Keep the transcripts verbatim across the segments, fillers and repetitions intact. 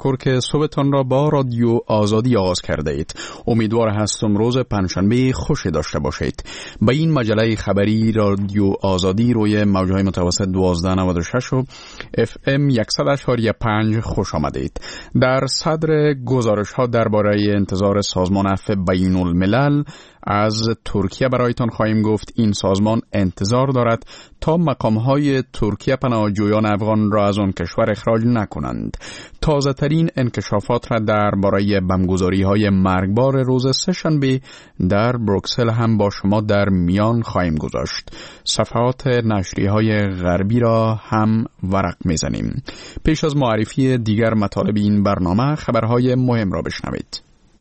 تشکر که صبحتان را با رادیو آزادی آغاز کرده اید. امیدوار هستم روز پنجشنبه خوشی داشته باشید. به این مجله خبری رادیو آزادی روی موجهای متوسط دوازده نود و شش و اف ام صد و پنج خوش آمدید. در صدر گزارش ها درباره انتظار سازمان عفو بین الملل از ترکیه برایتان خواهیم گفت. این سازمان انتظار دارد تا مقام‌های ترکیه پناهجویان افغان را از آن کشور اخراج نکنند. تازه ترین انکشافات را درباره بمبگذاری‌های مرگبار روز سه‌شنبه در بروکسل هم با شما در میان خواهیم گذاشت. صفحات نشریه‌های غربی را هم ورق می‌زنیم. پیش از معرفی دیگر مطالب این برنامه خبرهای مهم را بشنوید.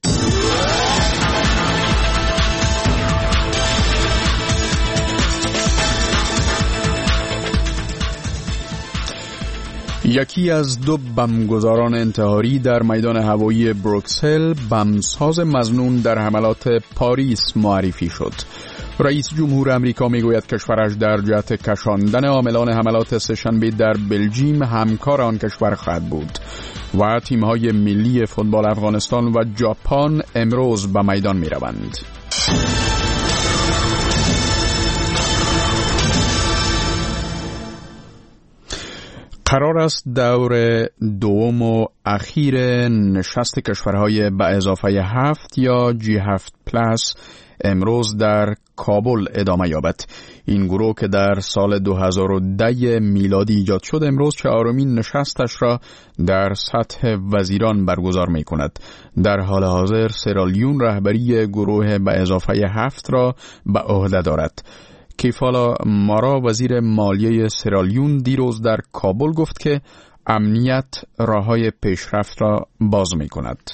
یکی از دو بمبگذاران انتحاری در میدان هوایی بروکسل بمساز مظنون در حملات پاریس معرفی شد. رئیس جمهور امریکا میگوید کشورش در جهت کشاندن عاملان حملات سه‌شنبه در بلژیم همکار آن کشور خواهد بود و تیم‌های ملی فوتبال افغانستان و ژاپن امروز به میدان می‌روند. قرار است دور دوم و اخیر نشست کشورهای به اضافه هفت یا جی هفت پلاس امروز در کابل ادامه یابد. این گروه که در سال دو هزار و ده میلادی ایجاد شد امروز چهارمین نشستش را در سطح وزیران برگزار می کند. در حال حاضر سرالیون رهبری گروه به اضافه هفت را به عهده دارد. کیفالا مارا وزیر مالیه سرالیون دیروز در کابل گفت که امنیت راههای پیشرفت را باز می کند.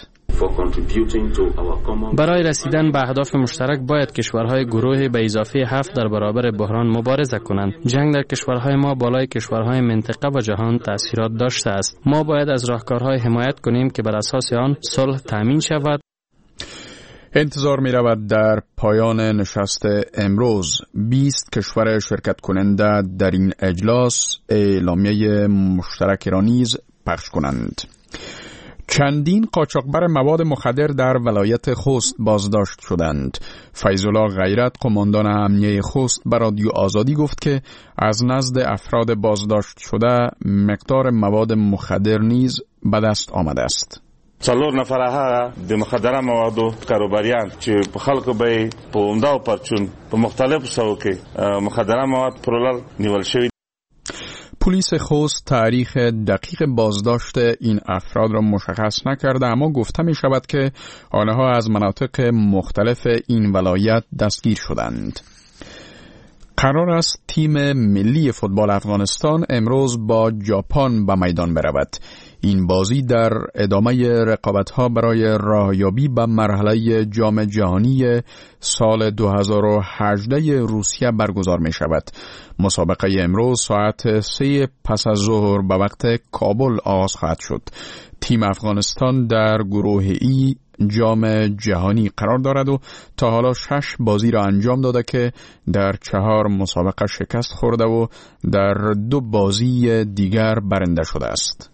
برای رسیدن به اهداف مشترک باید کشورهای گروه به اضافه هفت در برابر بحران مبارزه کنند. جنگ در کشورهای ما بالای کشورهای منطقه و جهان تأثیرات داشته است. ما باید از راهکارهای حمایت کنیم که بر اساس آن صلح تامین شود. انتظار می رود در پایان نشست امروز بیست کشور شرکت کننده در این اجلاس اعلامیه مشترک را نیز پخش کنند. چندین قاچاقبر مواد مخدر در ولایت خوست بازداشت شدند. فیض‌الله غیرت قماندان امنیه خوست به رادیو آزادی گفت که از نزد افراد بازداشت شده مقدار مواد مخدر نیز به دست آمده است. څلور نفره هغه د مخدره موادو کاروباریان چې په خلکو به په عمده او پرچون په مختلفو سوو کې مخدره مواد پرولل نیول شوي. پلیس خوست تاریخ دقیق بازداشت این افراد را مشخص نکرده، اما گفته می شود که آنها از مناطق مختلف این ولایت دستگیر شدند. قرار است تیم ملی فوتبال افغانستان امروز با ژاپن به میدان برود. این بازی در ادامه رقابت‌ها برای راهیابی به مرحله جام جهانی سال دو هزار و هجده روسیه برگزار می شود. مسابقه امروز ساعت سه پس از ظهر به وقت کابل آغاز خواهد شد. تیم افغانستان در گروه ای جام جهانی قرار دارد و تا حالا شش بازی را انجام داده که در چهار مسابقه شکست خورده و در دو بازی دیگر برنده شده است.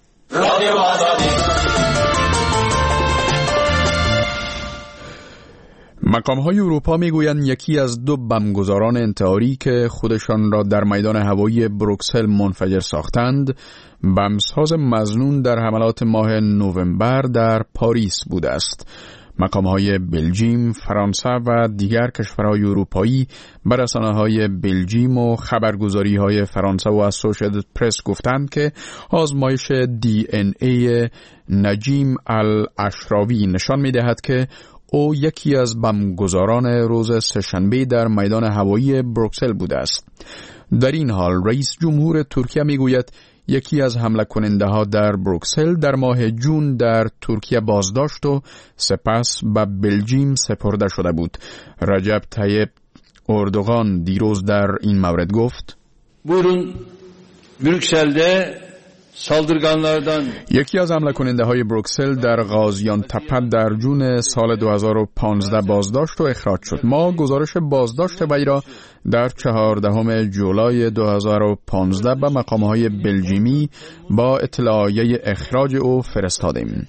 مقام‌های اروپا میگویند یکی از دو بمبگذاران انتحاری که خودشان را در میدان هوایی بروکسل منفجر ساختند بمساز مظنون در حملات ماه نوامبر در پاریس بوده است. مقام‌های بلژیم، فرانسه و دیگر کشورهای اروپایی به رسانه‌های بلژیم و خبرگزاری‌های فرانسه و اسوسییتد پرس گفتند که آزمایش دی ان ای نجیم الاشراوی نشان می‌دهد که او یکی از بمبگذاران روز سه‌شنبه در میدان هوایی بروکسل بوده است. در این حال رئیس جمهور ترکیه میگوید یکی از حمله کننده ها در بروکسل در ماه جون در ترکیه بازداشت و سپس به بلژیم سپرده شده بود. رجب طیب اردوغان دیروز در این مورد گفت: Buyurun Brüksel'de یکی از حمله کننده های بروکسل در غازیان تپه در جون سال دو هزار و پانزده بازداشت و اخراج شد. ما گزارش بازداشت وی را در چهاردهم جولای دو هزار و پانزده به مقام‌های بلژیمی با اطلاعیه اخراج او فرستادیم.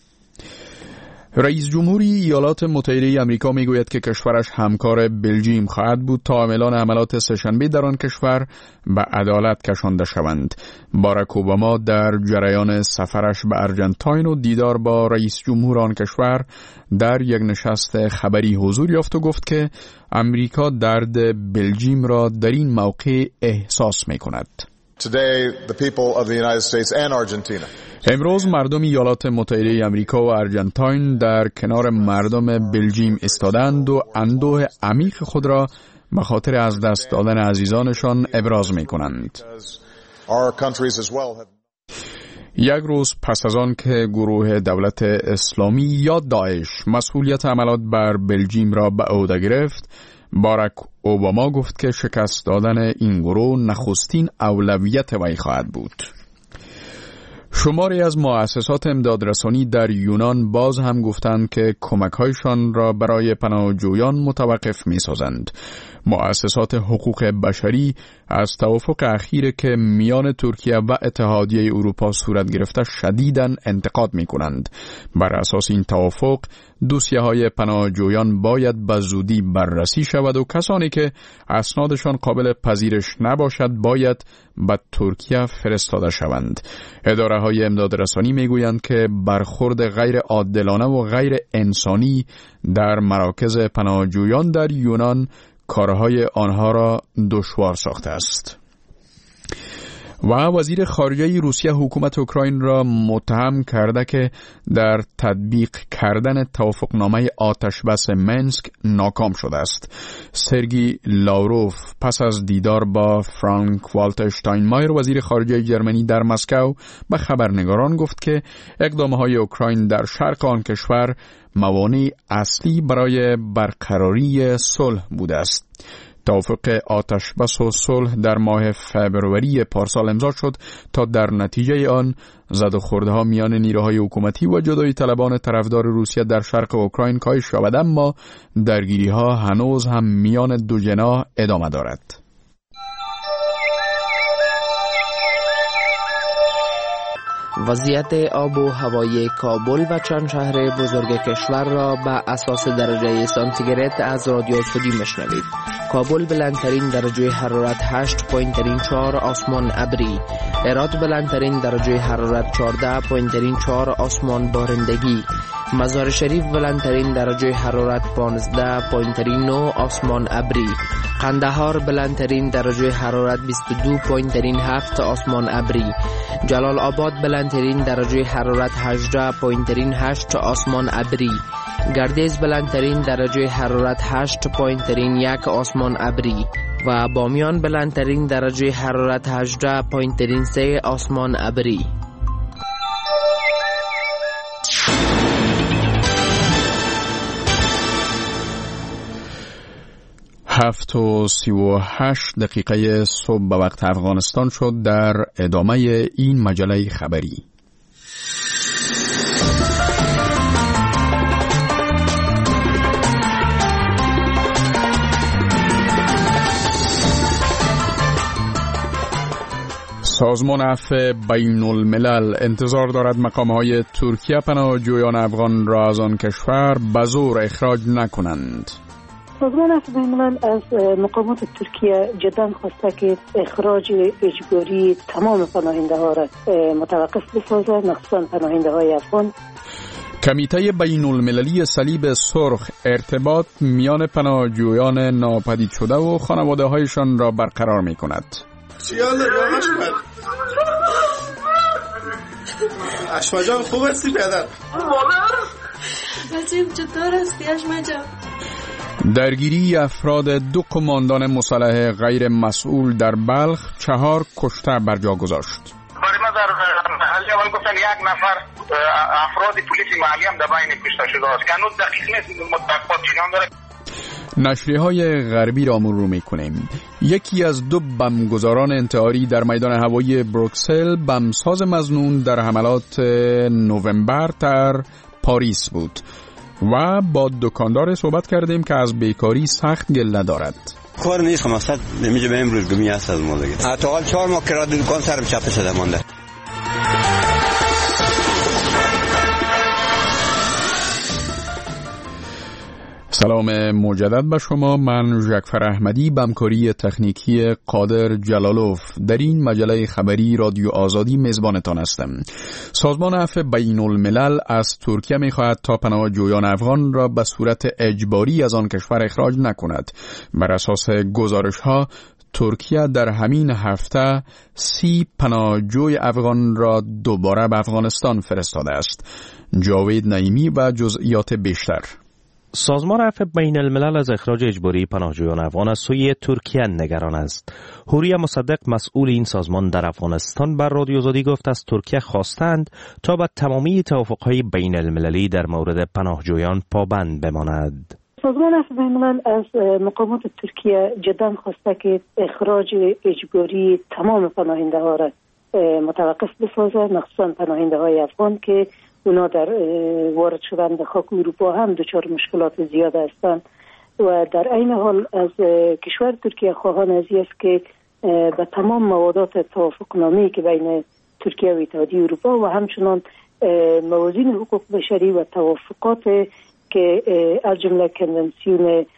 رئیس جمهوری ایالات متحده آمریکا میگوید که کشورش همکار بلژیم خواهد بود تا عاملان حملات سه‌شنبه در آن کشور به عدالت کشانده شوند. باراک اوباما در جریان سفرش به آرژانتین و دیدار با رئیس جمهور آن کشور در یک نشست خبری حضور یافت و گفت که آمریکا درد بلژیم را در این موقع احساس می‌کند. Today, the people of the United States and Argentina. امروز مردم ایالات متحده آمریکا و آرژانتین در کنار مردم بلژیم ایستادند و اندوه عمیق خود را به خاطر از دست دادن عزیزانشان ابراز می‌کنند. یک روز پس از آن که گروه دولت اسلامی یا داعش مسئولیت حملات بر بلژیم را به عهده گرفت، باراک اوباما گفت که شکست دادن این گروه نخستین اولویت وی خواهد بود. شماری از مؤسسات امدادرسانی در یونان باز هم گفتند که کمک‌هایشان را برای پناهجویان متوقف می‌سازند. مؤسسات حقوق بشری از توافق اخیر که میان ترکیه و اتحادیه اروپا صورت گرفته شدیداً انتقاد می‌کنند. بر اساس این توافق دوسیه‌های پناهجویان باید به زودی بررسی شود و کسانی که اسنادشان قابل پذیرش نباشد باید به ترکیه فرستاده شوند. اداره‌های امدادرسانی می‌گویند که برخورد غیر عادلانه و غیر انسانی در مراکز پناهجویان در یونان کارهای آنها را دشوار ساخته است. و وزیر خارجه روسیه حکومت اوکراین را متهم کرده که در تطبیق کردن توافقنامه آتشبس منسک ناکام شده است. سرگی لاوروف پس از دیدار با فرانک والتر شتاینمایر وزیر خارجه جرمنی در مسکو به خبرنگاران گفت که اقدامهای اوکراین در شرق آن کشور موانع اصلی برای برقراری صلح بوده است. توافق آتشبس و صلح در ماه فبروری پارسال امضا شد تا در نتیجه آن زد و خورده‌ها میان نیروهای حکومتی و جدایی طلبان طرفدار روسیه در شرق اوکراین کاهش یابد، اما درگیری‌ها هنوز هم میان دو جناح ادامه دارد. وضعیت آب و هوای کابل و چند شهر بزرگ کشور را به اساس درجه سانتیگراد از رادیو خودی مشنوید. کابل بلندترین درجه حرارت هشت و چهار آسمان ابری، هرات بلندترین درجه حرارت چهارده و چهار آسمان بارندگی، مزار شریف بلندترین درجه حرارت پانزده و نه آسمان ابری، قندهار بلندترین درجه حرارت بیست و دو و هفت آسمان ابری، جلال آباد بلندترین درجه حرارت هجده و هشت آسمان ابری، گردیز بلندترین درجه حرارت هشت و یک آسمان ابری و بامیان بلندترین درجه حرارت هجده و سه آسمان ابری. هفت و سی و هشت دقیقه صبح به وقت افغانستان شد. در ادامه این مجله خبری سازمان عفو بین الملل انتظار دارد مقام‌های ترکیه پناهجویان افغان را از آن کشور به زور اخراج نکنند. سازمان عفو بین الملل از مقامات ترکیه جدا خواسته که اخراج اجباری تمام پناهنده ها را متوقف بسازد، مخصوصا پناهنده های افغان. کمیته بین المللی صلیب سرخ ارتباط میان پناهجویان ناپدید شده و خانواده هایشان را برقرار می کند. اشما جان خوب هستی پدر؟ بچه چطور هستی اشما جان؟ درگیری افراد دو قماندان مسلح غیر مسئول در بلخ چهار کشته بر جا گذاشت. برای ما در محلی اول گفتن یک نفر افراد پلیس محلی هم در بین کشته شده است که هنوز دقیق نیست، متفقات چنان داره. نشریه‌های غربی را مرور می‌کنیم. یکی از دو بمبگذاران انتحاری در میدان هوایی بروکسل بمساز مظنون در حملات نوامبر در پاریس بود و با دکاندار صحبت کردیم که از بیکاری سخت گله دارد. کار نیست، مقصد نمیشه به امروز گمی است از ما دیگه. حداقل چهار ماه کرایه دکان سرم چپ شده مونده. سلام مجدد به شما. من ژکفر احمدی به همکاری تکنیکی قادر جلالوف در این مجله خبری رادیو آزادی میزبانتان هستم. سازمان عفو بین الملل از ترکیه می‌خواهد تا پناهجویان افغان را به صورت اجباری از آن کشور اخراج نکند. بر اساس گزارش‌ها ترکیه در همین هفته سی پناهجوی افغان را دوباره به افغانستان فرستاده است. جاوید نعیمی و جزئیات بیشتر. سازمان عفو بین الملل از اخراج اجباری پناهجویان افغان از سوی ترکیه نگران است. حوریه مصدق مسئول این سازمان در افغانستان بر رادیو آزادی گفت از ترکیه خواستند تا به تمامی توافق‌های بین المللی در مورد پناهجویان پابند بماند. سازمان عفو بین الملل از مقامات ترکیه جدا خواسته که اخراج اجباری تمام پناهنده ها را متوقف بسازه، مخصوصا پناهنده های افغان که اونا در وارد شدن به خاک اروپا هم دچار مشکلات زیاد هستند و در عین حال از کشور ترکیه خواهان از است که به تمام موادات توافقنامه‌ای که بین ترکیه و اتحادیه اروپا و همچنان موازین حقوق بشری و توافقات که از جمله کنونسیون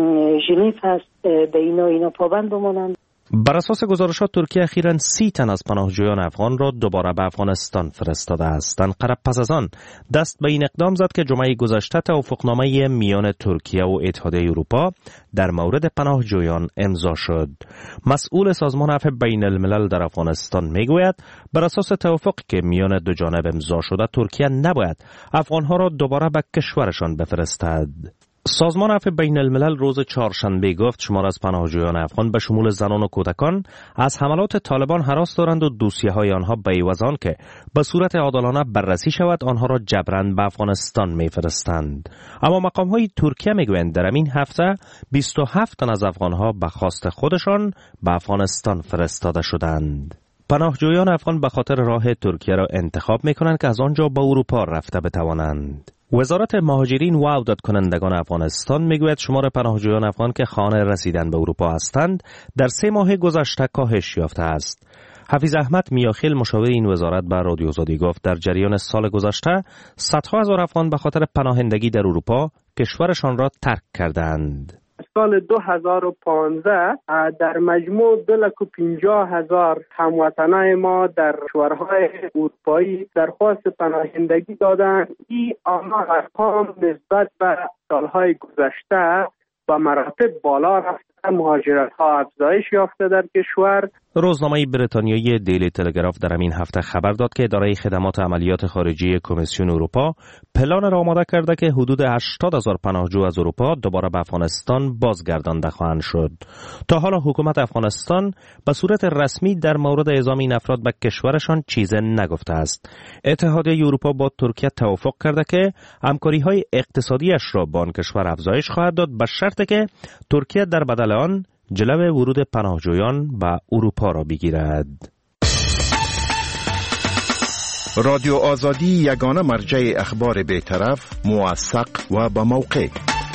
ژنو هست به اینا اینا پابند بمانند. بر اساس گزارشات ترکیه اخیراً سی تن از پناهجویان افغان را دوباره به افغانستان فرستاده است. انقره پس از آن دست به این اقدام زد که جمعه گذشته توافقنامه میان ترکیه و اتحادیه اروپا در مورد پناهجویان امضا شد. مسئول سازمان عفو بین الملل در افغانستان میگوید بر اساس توافقی که میان دو جانب امضا شده ترکیه نباید افغانها را دوباره به کشورشان بفرستد. سازمان عفو بین الملل روز چهارشنبه گفت شمار از پناهجویان افغان به شمول زنان و کودکان از حملات طالبان هراس دارند و دوسیه های آنها به عوض آن که به صورت عادلانه بررسی شود آنها را جبراً به افغانستان میفرستند. اما مقام های ترکیه میگویند در این هفته بیست و هفت تن از افغانها به خواست خودشان به افغانستان فرستاده شدند. پناهجویان افغان به خاطر راه ترکیه را انتخاب میکنند که از آنجا به اروپا رفته بتوانند. وزارت مهاجرین و عودت کنندگان افغانستان میگوید شمار پناهجویان افغان که خانه رسیدن به اروپا هستند در سه ماه گذشته کاهش یافته است. حفیظ احمد میاخیل مشاور این وزارت به رادیو آزادی گفت در جریان سال گذشته صدها هزار افغان به خاطر پناهندگی در اروپا کشورشان را ترک کردند. سال دو هزار و پانزده در مجموع دو لک و پنجاه هزار هموطنای ما در کشورهای اروپایی درخواست پناهندگی دادند. این آمار ارقام نسبت به سالهای گذشته با مراتب بالا رفته، مهاجرت ها افزایش یافته در کشور. روزنامه بریتانیایی دیلی تلگراف در همین هفته خبر داد که اداره خدمات عملیات خارجی کمیسیون اروپا پلان را آماده کرده که حدود هشتاد هزار پناهجو از اروپا دوباره به افغانستان بازگردانده خواهند شد. تا حالا حکومت افغانستان به صورت رسمی در مورد اعزام این افراد به کشورشان چیزی نگفته است. اتحادیه اروپا با ترکیه توافق کرده که همکاری‌های اقتصادیش را با آن کشور افزایش خواهد داد به شرطی که ترکیه در بدل آن جلو ورود پناهجویان به اروپا را بگیرد. رادیو آزادی یگانه مرجع اخبار بی‌طرف، موثق و با موقع.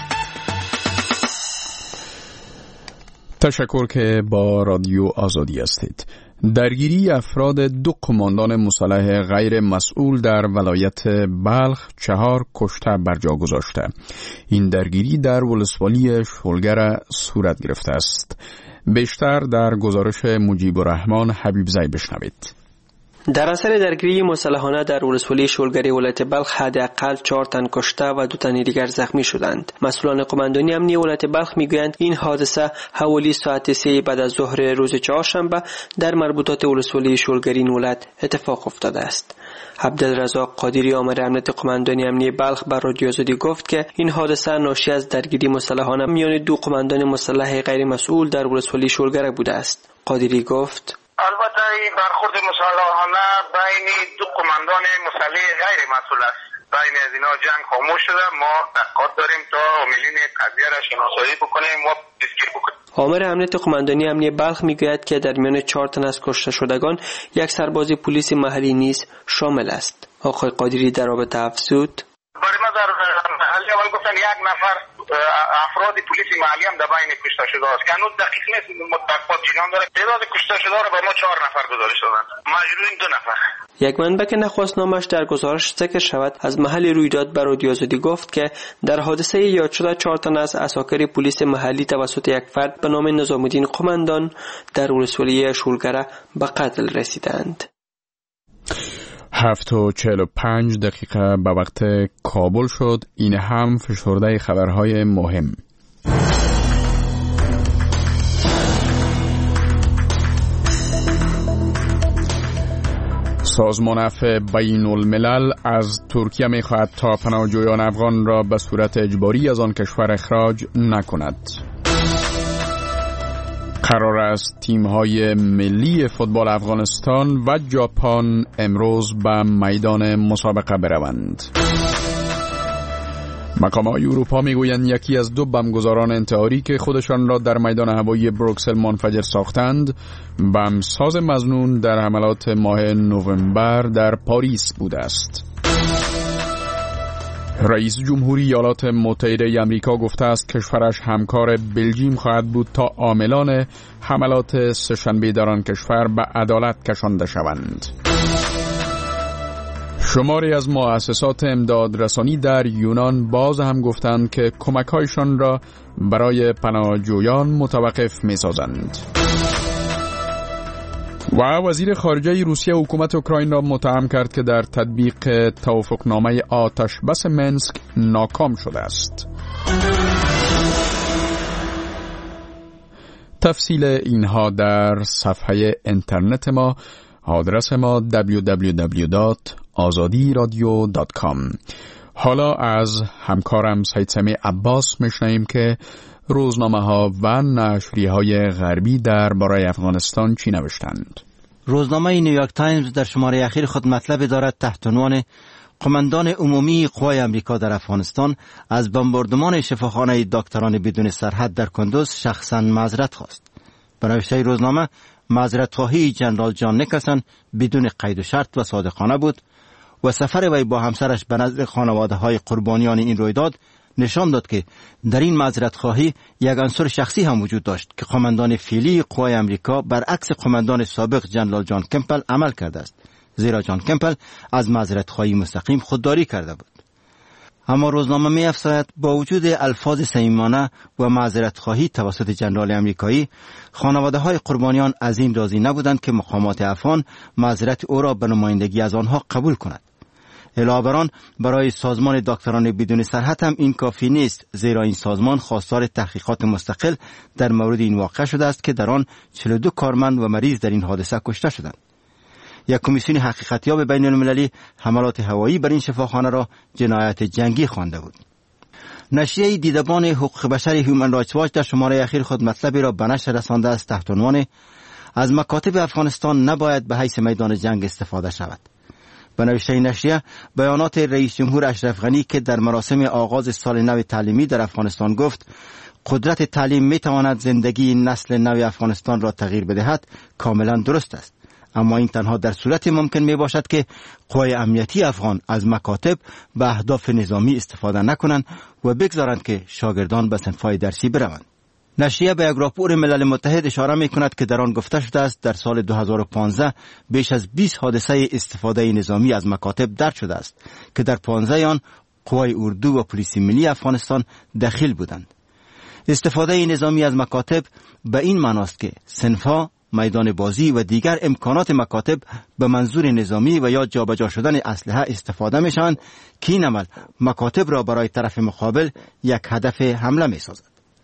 تشکر که با رادیو آزادی هستید. درگیری افراد دو قماندان مسلح غیر مسئول در ولایت بلخ چهار کشته برجا گذاشته. این درگیری در ولسوالی شلگر صورت گرفته است. بیشتر در گزارش مجیب الرحمن حبیبزی بشنوید. در اثر درگیری مسلحانه در ولسوالی شلگری ولایت بلخ حداقل چهار تن کشته و دو تن دیگر زخمی شدند. مسئولان قماندانی امنی ولایت بلخ میگویند این حادثه حوالی ساعت سه بعد از ظهر روز چهارشنبه در مربوطات ولسوالی شلگری این ولایت اتفاق افتاده است. عبدالرزاق قادری آمر امنیت قماندانی امنی بلخ بر رادیو آزادی گفت که این حادثه ناشی از درگیری مسلحانه میان دو قماندان مسلح غیر مسئول در ولسوالی شلگره بوده است. قادری گفت البته این برخورد مسلحانه بین دو قماندان مسلح غیر مسئول است. بین از اینا جنگ خاموش شده. ما تحقیقات داریم تا عاملین قضیه را شناسایی بکنیم و دستگیر بکنیم. آمر امنیت قماندانی امنیت بلخ میگوید که در میان چهار تن از کشته شدگان یک سرباز پلیس محلی نیز شامل است. آقای قادری در رابطه افزود: برای ما در محلی اول گفتن یک نفر افراد پلیس محلی هم در بین کشته شده است که هنوز دقیق نیست. متفاوت جریان داره. تعداد کشته شده را به ما چهار نفر گزارش دادند. مجروحین دو نفر. یک منبع که نخواست نامش در گزارش ذکر شود از محل رویداد به رادیو آزادی گفت که در حادثه یاد شده چهار تن از عساکر پلیس محلی توسط یک فرد به نام نظام‌الدین قماندان در ولسوالی شولگره به قتل رسیدند. هفت و چهل و پنج دقیقه به وقت کابل شد. این هم فشرده خبرهای مهم. سازمان عفو بین الملل از ترکیه می خواهد تا پناهجویان افغان را به صورت اجباری از آن کشور اخراج نکند. قرار است تیم‌های ملی فوتبال افغانستان و ژاپن امروز به میدان مسابقه بروند. مقام‌های اروپا میگویند یکی از دو بمبگذاران انتحاری که خودشان را در میدان هوایی بروکسل منفجر ساختند، بمبساز مظنون در حملات ماه نوامبر در پاریس بوده است. رئیس جمهوری ایالات متحده آمریکا گفته است کشورش همکار بلژیم خواهد بود تا عاملان حملات سه‌شنبه در آن کشور به عدالت کشانده شوند. شماری از مؤسسات امداد رسانی در یونان باز هم گفتند که کمک‌هایشان را برای پناهجویان متوقف می‌سازند. و وزیر خارجه روسیه حکومت اوکراین را متهم کرد که در تطبیق توافقنامه آتش بس منسک ناکام شده است. تفصیل اینها در صفحه اینترنت ما، آدرس ما دبلیو دبلیو دبلیو دات آزادی رادیو دات کام. حالا از همکارم سید سمیع عباس میشنویم که روزنامه ها و نشریه های غربی در برای افغانستان چی نوشتند. روزنامه نیویورک تایمز در شماره اخیر خود مطلب دارد تحت عنوان قماندان عمومی قوای امریکا در افغانستان از بمباردمان شفاخانه دکتران بدون سرحد در کندوز شخصا معذرت خواست. به نوشته روزنامه، معذرت خواهی جنرال جان نیکلسون بدون قید و شرط و صادقانه بود و سفر وی با همسرش به نزد خانواده های قربانیان این رویداد نشان داد که در این معذرت خواهی یک عنصر شخصی هم وجود داشت که قماندان فعلی قوای امریکا برعکس قماندان سابق جنرال جان کمپل عمل کرده است، زیرا جان کمپل از معذرت خواهی مستقیم خودداری کرده بود. اما روزنامه می افزاید با وجود الفاظ صمیمانه و معذرت خواهی توسط جنرال امریکایی، خانواده های قربانیان از این راضی نبودند که مقامات افغان معذرت او را به نمایندگی از آنها قبول کند. علاوه بر آن، برای سازمان دکتران بدون سرحد هم این کافی نیست، زیرا این سازمان خواستار تحقیقات مستقل در مورد این واقعه شده است که در آن چهل و دو کارمند و مریض در این حادثه کشته شدند. یک کمیسیون حقیقتیاب بین المللی حملات هوایی بر این شفاخانه را جنایت جنگی خوانده بود. نشریه دیدبان حقوق بشر هیومن رایتس واچ در شماره اخیر خود مطلبی را به نشر رسانده است تحت عنوان از مکاتب افغانستان نباید به حیث میدان جنگ استفاده شود. به نوشته نشریه، بیانات رئیس جمهور اشرف غنی که در مراسم آغاز سال نو تعلیمی در افغانستان گفت قدرت تعلیم می تواند زندگی نسل نو افغانستان را تغییر بدهد کاملا درست است، اما این تنها در صورت ممکن می باشد که قوای امنیتی افغان از مکاتب به اهداف نظامی استفاده نکنند و بگذارند که شاگردان به صنف‌های درسی بروند. نشریه به یک راپور ملل متحد اشاره می کند که در آن گفته شده است در سال دو هزار و پانزده بیش از بیست حادثه استفاده نظامی از مکاتب درج شده است که در پانزده آن قوای اردو و پلیس ملی افغانستان دخیل بودند. استفاده نظامی از مکاتب به این معناست که صنف‌ها، میدان بازی و دیگر امکانات مکاتب به منظور نظامی و یا جابجا شدن اسلحه استفاده می شوند که این عمل مکاتب را برای طرف مقابل یک هدف حمله می سازد.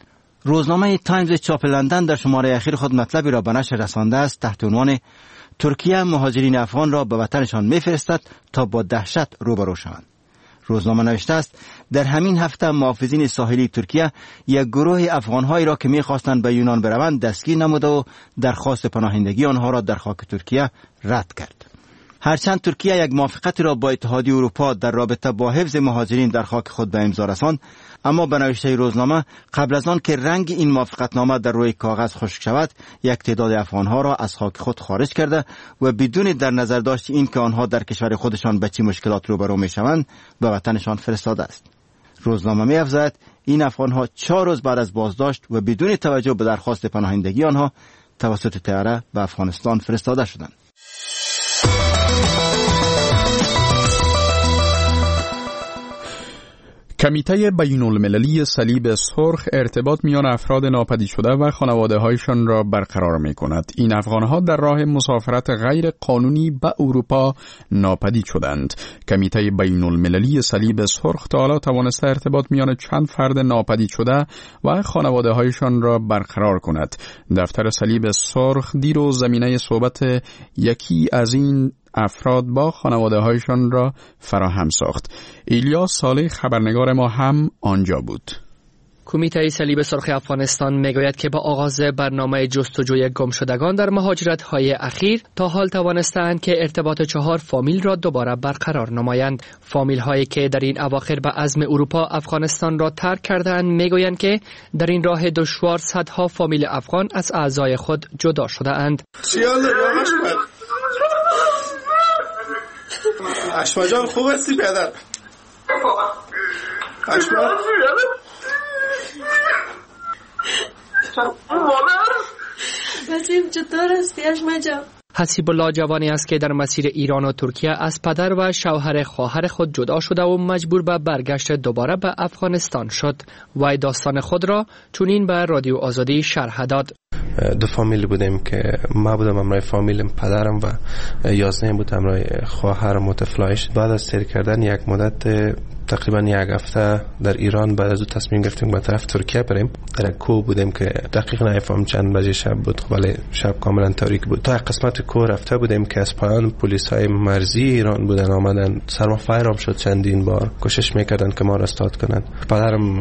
روزنامه تایمز چاپ لندن در شماره اخیر خود مطلبی را به نشر رسانده است تحت عنوان ترکیه مهاجرین افغان را به وطنشان می‌فرستد تا با دهشت روبرو شوند. روزنامه نوشته است در همین هفته محافظین ساحلی ترکیه یک گروه افغانهایی را که می‌خواستند به یونان بروند دستگیر نموده و درخواست پناهندگی آنها را در خاک ترکیه رد کرد. هرچند ترکیه یک موافقتی را با اتحادیه اروپا در رابطه با حفظ مهاجرین در خاک خود به امضا رساند، اما به نوشته روزنامه قبل از آن که رنگ این موافقتنامه در روی کاغذ خشک شود، یک تعداد افغانها را از خاک خود خارج کرده و بدون در نظر داشت این که آنها در کشور خودشان به چه مشکلات روبرو میشوند به وطنشان فرستاده است. روزنامه می‌افزاید این افغانها چهار روز بعد از بازداشت و بدون توجه به درخواست پناهندگی آنها توسط طیاره به افغانستان فرستاده شدند. کمیته بین المللی صلیب سرخ ارتباط میان افراد ناپدید شده و خانواده هایشان را برقرار می کند. این افغانها در راه مسافرت غیر قانونی به اروپا ناپدید شدند. کمیته بین المللی صلیب سرخ تا حالا توانسته ارتباط میان چند فرد ناپدید شده و خانواده هایشان را برقرار کند. دفتر صلیب سرخ دیروز زمینه صحبت یکی از این افراد با خانواده هایشان را فراهم ساخت. ایلیاس صالح خبرنگار ما هم آنجا بود. کمیته صلیب سرخ افغانستان میگوید که با آغاز برنامه جستجوی گمشدگان در مهاجرت‌های اخیر تا حال توانستند که ارتباط چهار فامیل را دوباره برقرار نمایند. فامیل‌هایی که در این اواخر به عزم اروپا افغانستان را ترک کردند میگویند که در این راه دشوار صدها فامیل افغان از اعضای خود جدا شده اند. اشما جان خوب هستی پدر؟ اشما بسیم چطور هستی اشما جان؟ حسیب الله جوانی است که در مسیر ایران و ترکیه از پدر و شوهر خواهر خود جدا شده و مجبور به برگشت دوباره به افغانستان شد. وی داستان خود را چنین به رادیو آزادی شرح داد. دو فامیل بودیم که ما بودم همراه فامیلم، پدرم و یازده بود همراه خواهرم و طفلایش. بعد از سیر کردن یک مدت تقریبا یک هفته در ایران بعد از او تصمیم گرفتیم به طرف ترکیه بریم. در کوه بودیم که دقیق نمی‌فهمم چند بجه شب بود، ولی شب کاملا تاریک بود. تا قسمت کوه رفته بودیم که از پایان پلیس‌های مرزی ایران بودن آمدن، سرما فایرام شد چندین بار، کوشش میکردن که ما را استاد کنن. پدرم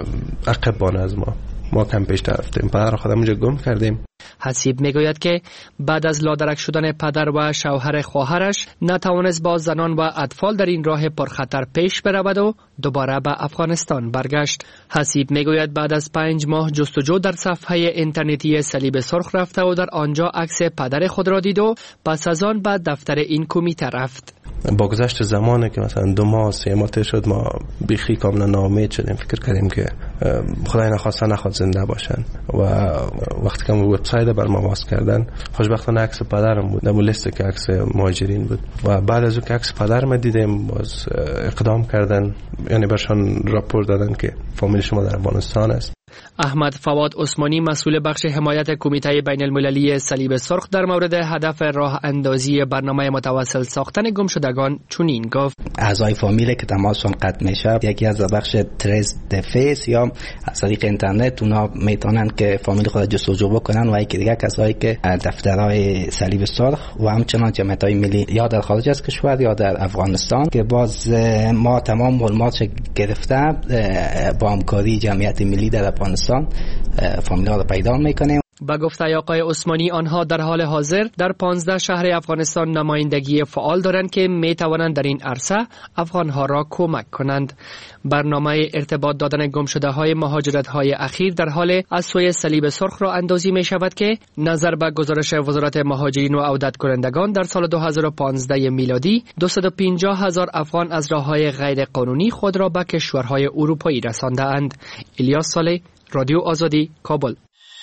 عقب بان از ما ما کم پیش رفتیم، پدر خودم اونجا گم کردیم. حسیب میگوید که بعد از لادرک شدن پدر و شوهر خواهرش نتوانست با زنان و اطفال در این راه پرخطر پیش برود و دوباره به افغانستان برگشت. حسیب میگوید بعد از پنج ماه جستجو در صفحه اینترنتی صلیب سرخ رفته و در آنجا عکس پدر خود را دید و پس از آن به دفتر این کمیته رفت. با گذشت زمانه که مثلا دو ماه سه ماه تیر شد، ما بیخی کاملا ناامید شدیم، فکر کردیم که خدای نخواسته نخواد زنده باشن و وقتی که وبسایت بر ما باز کردن خوشبختانه عکس پدرم بود، در لیست که عکس مهاجرین بود و بعد از اون که عکس پدرم دیدیم باز اقدام کردن، یعنی برشان راپور دادن که فامیل شما در افغانستان است. احمد فواد عثمانی مسئول بخش حمایت کمیته بین المللی صلیب سرخ در مورد هدف راه اندازی برنامه متواصل ساختن گمشدگان چنین گفت: اعضای فامیل که تماسشون قطع میشه یکی از بخش تریس دفیس یا از طریق اینترنت اونا میتونن که فامیل خود جستجو بکنن و یکی دیگه کسایی که دفترهای صلیب سرخ و همچنان جمعیت‌های ملی یا در خارج از کشور یا در افغانستان که باز ما تمام معلومات گرفته با همکاری جمعیت ملی در افغانستان فامیل‌ها رو پیدا میکنیم. با گفته آقای عثمانی آنها در حال حاضر در پانزده شهر افغانستان نمایندگی فعال دارند که می توانند در این عرصه افغانها را کمک کنند. برنامه ارتباط دادن گمشده‌های مهاجرت‌های اخیر در حال از سوی صلیب سرخ را اندازی می شود که نظر به گزارش وزارت مهاجرین و عودت کنندگان در سال دو هزار و پانزده میلادی دویست و پنجاه هزار افغان از راه‌های غیر قانونی خود را به کشورهای اروپایی رسانده‌اند. الیاس صالح، رادیو آزادی، کابل.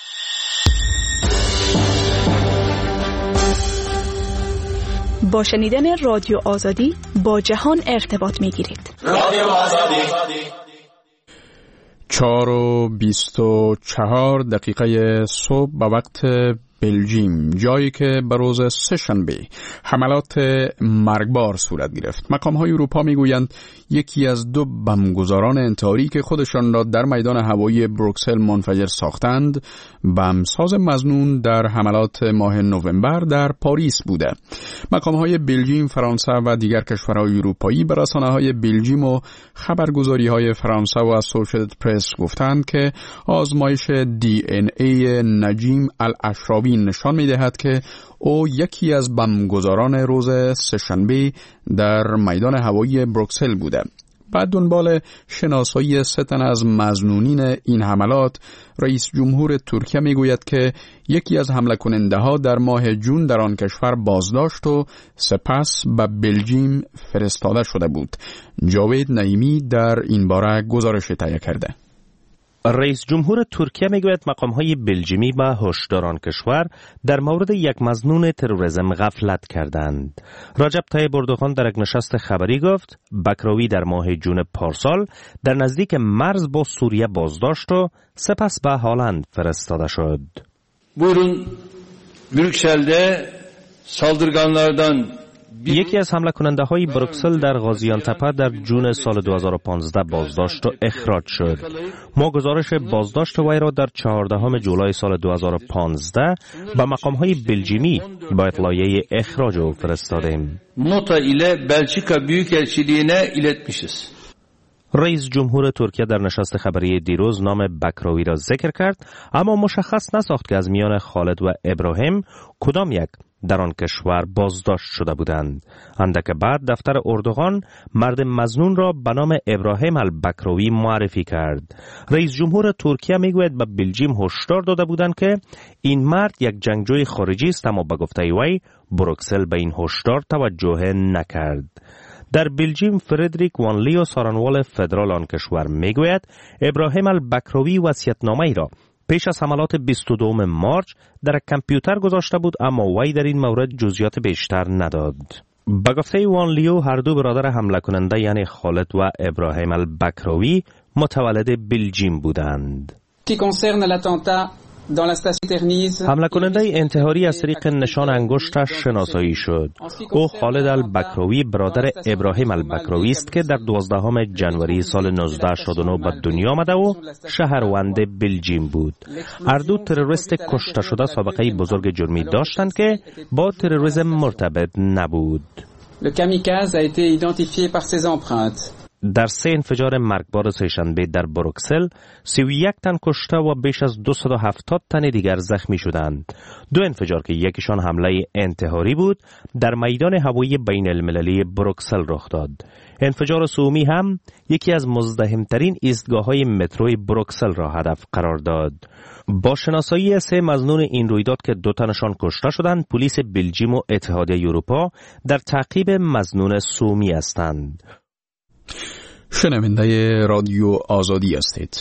با شنیدن رادیو آزادی با جهان ارتباط می گیرید. رادیو آزادی. چهار و بیست و چهار دقیقه صبح به وقت بلژیم، جایی که به روز سه‌شنبه حملات مرگبار صورت گرفت. مقام‌های اروپا میگویند یکی از دو بمبگذاران انتحاری که خودشان را در میدان هوایی بروکسل منفجر ساختند، بمبساز مظنون در حملات ماه نوامبر در پاریس بوده. مقام‌های بلژیم، فرانسه و دیگر کشورهای اروپایی به رسانه‌های بلژیم و خبرگزاری‌های فرانسه و اسوسییتد پرس گفتند که آزمایش دی ان ای نجیم الاشراوی نشان می‌دهد که او یکی از بمبگذاران روز سه‌شنبه در میدان هوایی بروکسل بوده. بعد دنبال شناسایی سه تن از مظنونین این حملات، رئیس جمهور ترکیه میگوید که یکی از حمله کننده ها در ماه جون در آن کشور بازداشت و سپس به بلژیم فرستاده شده بود. جاوید نعیمی در این باره گزارش تهیه کرده. رئیس جمهور ترکیه میگوید مقام‌های بلژیمی با هشداران کشور در مورد یک مظنون تروریسم غفلت کردند. رجب طیب اردوغان در یک نشست خبری گفت بکراوی در ماه جون پارسال در نزدیک مرز با سوریه بازداشت و سپس به هالند فرستاده شد. Buyurun Brüksel'de saldırganlardan یکی از حمله کننده های بروکسل در غازیان تپه در جون سال دو هزار و پانزده بازداشت و اخراج شد. ما گزارش بازداشت وی را در چهاردهم جولای سال دو هزار و پانزده به مقام های بلژیمی با اطلاعیه اخراج او فرستادیم. Nota ile Belçika Büyükelçiliğine iletmişiz. رئیس جمهور ترکیه در نشست خبری دیروز نام بکراوی را ذکر کرد، اما مشخص نساخت که از میان خالد و ابراهیم کدام یک در آن کشور بازداشت شده بودند. اندک بعد دفتر اردوغان مرد مظنون را به نام ابراهیم البکراوی معرفی کرد. رئیس جمهور ترکیه میگوید به بلژیم هشدار داده بودند که این مرد یک جنگجوی خارجی است، اما به گفته وی بروکسل به این هشدار توجه نکرد. در بلژیم فردریک وانلیو سارانوال فدرال آن کشور میگوید ابراهیم البکراوی وصیت‌نامه‌ای را پیش از حملات بیست و دوم مارچ در کامپیوتر گذاشته بود، اما وی در این مورد جزئیات بیشتر نداد. به گفته وانلیو هر دو برادر حمله کننده یعنی خالد و ابراهیم البکراوی متولد بلژیم بودند. حمله کننده انتحاری از طریق نشان انگشتش شناسایی شد. او خالد البکراوی برادر ابراهیم البکراوی است که در دوازدهم ژانویه سال نوزده شصت و نه به دنیا آمده و شهروند بلژیم بود. هر دو تروریست کشته شده سابقه بزرگ جرمی داشتند که با تروریسم مرتبط نبود. Le kamikaze a été identifié par ses empreintes. در سه انفجار مرگبار سه‌شنبه در بروکسل سی و یک تن کشته و بیش از دویست و هفتاد تن دیگر زخمی شدند. دو انفجار که یکیشان حمله انتحاری بود در میدان هوایی بین المللی بروکسل رخ داد. انفجار سومی هم یکی از مزدحمترین ایستگاه‌های متروی بروکسل را هدف قرار داد. با شناسایی سه مظنون این رویداد که دو تنشان کشته شدند، پلیس بلژیم و اتحادیه اروپا در تعقیب مظنون سومی هستند. شنونده رادیو آزادی هستید.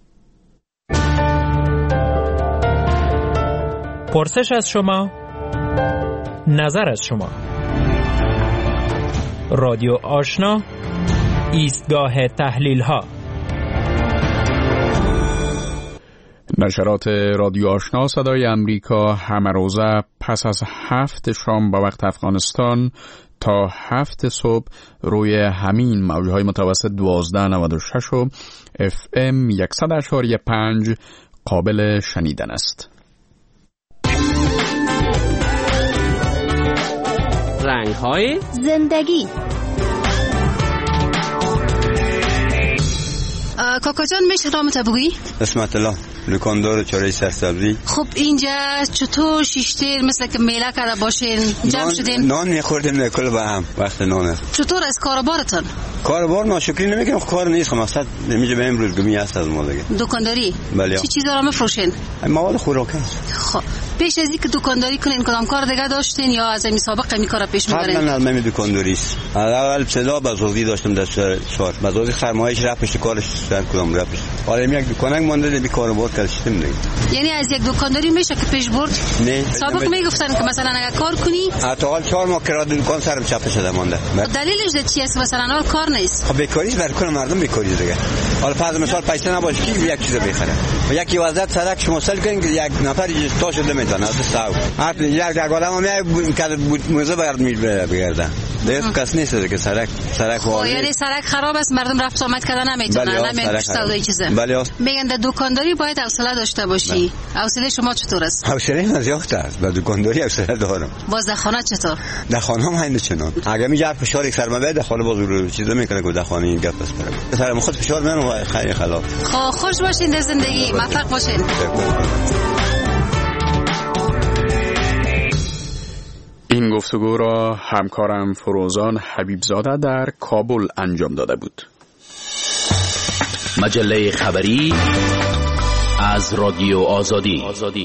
پرسش از شما، نظر از شما. رادیو آشنا، ایستگاه تحلیل ها. نشرات رادیو آشنا صدای امریکا همه روزه پس از هفت شام به وقت افغانستان تا هفت صبح روی همین موجهای متوسط دوازده نود و شش و اف ام صد اشاری پنج قابل شنیدن است. رنگ‌های زندگی. کاکا جان میشه رامت بگویی؟ اسمت الله لکاندار چاره سرسبزی. خب اینجا چطور شیشتیر مثل که میله کرده باشین جمع شدین؟ نان میخوردیم نکل با هم وقت نانه. چطور از کاربارتان؟ کاربار ناشکری نمیکنم، کار نیست، مقصد نمیشه به امروز گمی هست از ما دیگه. دکانداری؟ بله. چی چیزا را میفروشین؟ مواد خوراکی. خب پیش از اینکه دکانداری کنین کدام کار دیگه داشتین یا از این سابقه می کار پیش میبرین؟ قبلا از من دکانداری است. اول ابتدا بازوزی داشتم در شهر. بازوزی خرمایش رفت پشت کارش سر کدام رفت. حالا یک دکانک مونده دی کاربار کلشتم دیگه. یعنی از یک دکانداری میشه که پیش برد؟ نه. سابق میگفتن که مثلا اگه کار کنی حداقل چهار ماه کرا دکان سرم چپ شده مونده. دلیلش چی است؟ مثلا حال کار نیست. خب بیکاری بر کل مردم بیکاری دیگه. حالا فرض مثال پیسه نباشه کی یک چیز بخره. و یکی وضعیت سرک شما سال کنین که یک نفر تا شده میده. سلطنت ساو حتی یک یک آدم هم یک کد موزه باید میبره بگردن دیگه کس نیست که سرک سرک وای یعنی سرک خراب است مردم رفت آمد کردن نمیتونن نمیتونن سودای چیزه میگن در دکانداری باید حوصله داشته باشی حوصله شما چطور است حوصله من زیاد است در دکانداری حوصله دارم باز در خانه چطور در خانه هم همین چنان اگه میجا فشار یک سرما بده خانه باز رو چیزا میکنه که در خانه این گپ است برام سرم خود فشار من خیلی خلاف خب خوش باشین در زندگی موفق باشین. این گفتگو را همکارم فروزان حبیبزاده در کابل انجام داده بود. مجله خبری از رادیو آزادی.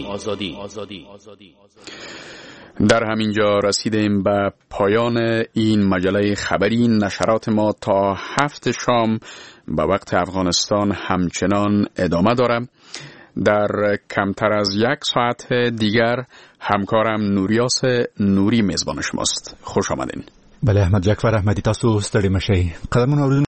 در همین جا رسیدیم به پایان این مجله خبری. نشرات ما تا هفت شام به وقت افغانستان همچنان ادامه دارم. در کمتر از یک ساعت دیگر همکارم نوریاس نوری میزبان شماست. خوش آمدین. بله احمد جعفر احمدی، تاسو ستړي مشئ. قدمونه